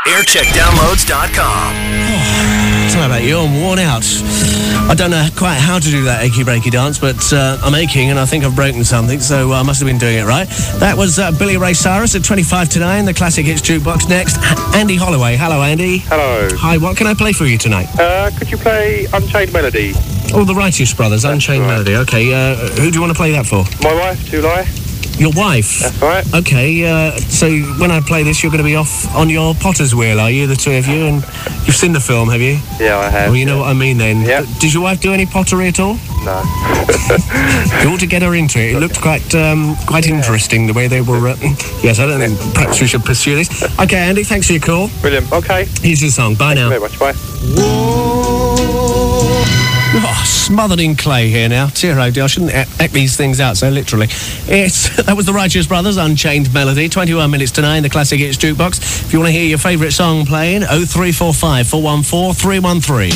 Aircheckdownloads.com. I don't know about you, I'm worn out. I don't know quite how to do that achy breaky dance, but I'm aching and I think I've broken something, so I must have been doing it right. That was Billy Ray Cyrus at 25 to 9, the Classic Hits Jukebox. Next, Andy Holloway. Hello, Andy. Hello. Hi, what can I play for you tonight? Could you play Unchained Melody? Oh, the Righteous Brothers, Unchained right. Melody. Okay, who do you want to play that for? My wife, July. Your wife? That's right. Okay, so when I play this, you're going to be off on your potter's wheel, are you, the two of you? And you've seen the film, have you? Yeah, I have. Well, you know what I mean then. Yeah. Did your wife do any pottery at all? No. You ought to get her into it. It looked quite interesting, the way they were... yes, I don't think... Perhaps we should pursue this. Okay, Andy, thanks for your call. Brilliant. Okay. Here's your song. Bye now. Thank you very much. Bye. Oh, smothered in clay here now. Dear oh dear, I shouldn't act these things out so literally. That was the Righteous Brothers, Unchained Melody. 21 minutes to 9, the Classic Hits Jukebox. If you want to hear your favourite song playing, 0345 414 313.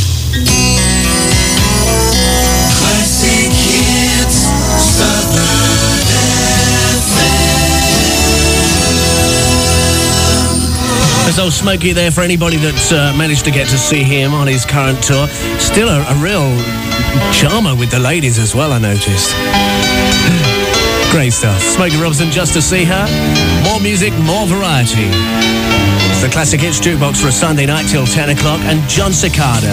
Classic Hits, Southern FM. There's old Smokey there for anybody that's managed to get to see him on his current tour. Still a real charmer with the ladies as well, I noticed. Great stuff. Smokey Robinson, Just to See Her. More music, more variety. It's the Classic Hits Jukebox for a Sunday night till 10 o'clock. And John Cicada.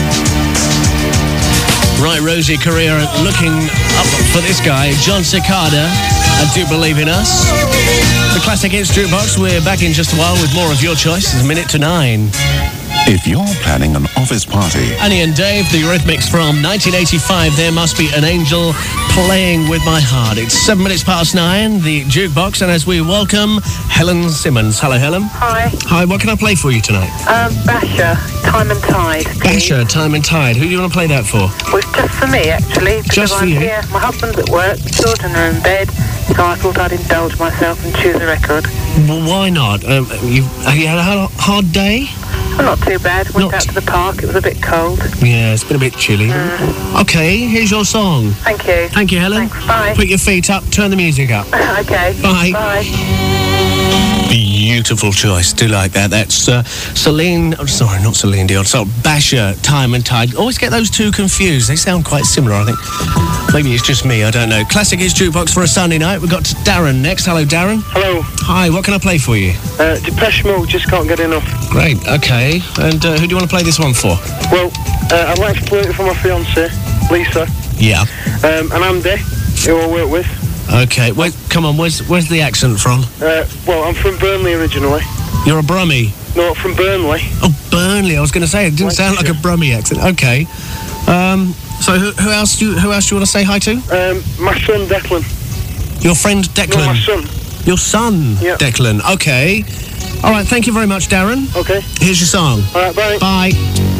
Right, Rosie Correa looking up for this guy, John Cicada. I Do Believe in Us. The Classic Hits Jukebox. We're back in just a while with more of your choice. It's 1 to 9. If you're planning an office party... Annie and Dave, the Eurythmics from 1985. There Must Be an Angel Playing With My Heart. It's 7 minutes past 9, the Jukebox, and as we welcome Helen Simmons. Hello, Helen. Hi. Hi, what can I play for you tonight? Basher, Time and Tide. Basher, Time and Tide. Who do you want to play that for? Well, it's just for me, actually. Because Just for I'm you? here. My husband's at work, children are in bed, so I thought I'd indulge myself and choose a record. Well, why not? Have you had a hard day? Well, not too bad. Went Not- out to the park. It was a bit cold. Yeah, it's been a bit chilly. Okay, here's your song. Thank you. Thank you, Helen. Thanks. Bye. Put your feet up, turn the music up. Okay. Bye. Bye. Beautiful choice. Do like that. That's Celine... Oh, sorry, not Celine Dion. So Basher, Time and Tide. Always get those two confused. They sound quite similar, I think. Maybe it's just me, I don't know. Classic Hits Jukebox for a Sunday night. We've got Darren next. Hello, Darren. Hello. Hi, what can I play for you? Depeche Mode, Just Can't Get Enough. Great, okay. And who do you want to play this one for? Well, I'd like to play it for my fiancée, Lisa, Yeah. and Andy, who I work with. Okay, wait, come on, where's the accent from? Well, I'm from Burnley originally. You're a Brummie. No, from Burnley. Oh, Burnley. I was going to say, it didn't sound like a Brummie accent. Okay. So who else do you want to say hi to? My son, Declan. Your friend Declan. No, my son. Your son, Yeah. Declan. Okay. All right, thank you very much, Darren. Okay. Here's your song. All right, bye. Bye.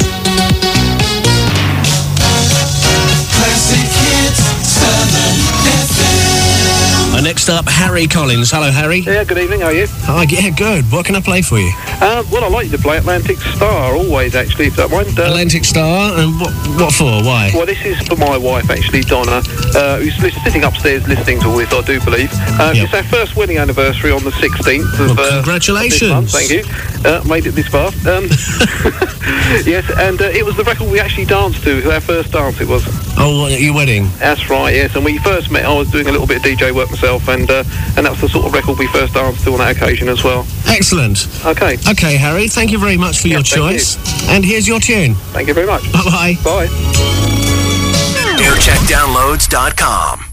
Classic Hits, Southern FM. Next up, Harry Collins. Hello, Harry. Yeah, good evening, how are you? Hi, yeah, good. What can I play for you? Well, I'd like you to play Atlantic Star, always, actually, if that mind. Atlantic Star, and what for? Why? Well, this is for my wife, actually, Donna, who's sitting upstairs listening to this, I do believe. It's our first wedding anniversary on the 16th of congratulations. this month, thank you. Made it this far. Yes, and it was the record we actually danced to, our first dance it was. Oh, at your wedding? That's right, yes. And when we first met, I was doing a little bit of DJ work myself, and that was the sort of record we first danced to on that occasion as well. Excellent. Okay. Okay, Harry, thank you very much for your thank choice. And here's your tune. Thank you very much. Bye-bye. Bye. Aircheckdownloads.com.